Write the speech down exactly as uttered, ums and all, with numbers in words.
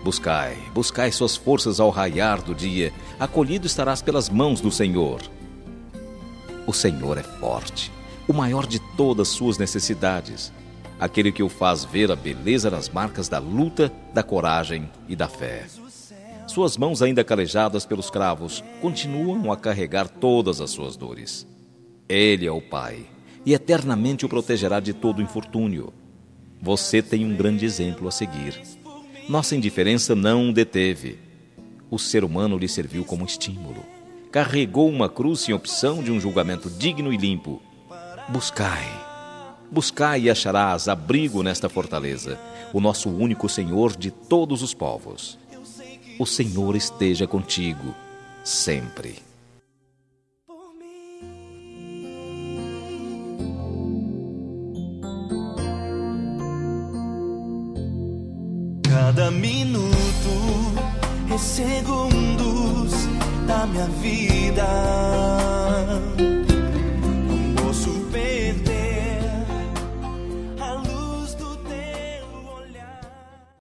Buscai, buscai suas forças ao raiar do dia, acolhido estarás pelas mãos do Senhor. O Senhor é forte, o maior de todas suas necessidades, aquele que o faz ver a beleza das marcas da luta, da coragem e da fé. Suas mãos ainda calejadas pelos cravos continuam a carregar todas as suas dores. Ele é o Pai e eternamente o protegerá de todo infortúnio. Você tem um grande exemplo a seguir. Nossa indiferença não o deteve. O ser humano lhe serviu como estímulo. Carregou uma cruz em opção de um julgamento digno e limpo. Buscai, buscai e acharás abrigo nesta fortaleza, o nosso único Senhor de todos os povos. O Senhor esteja contigo, sempre. Cada minuto e segundos da minha vida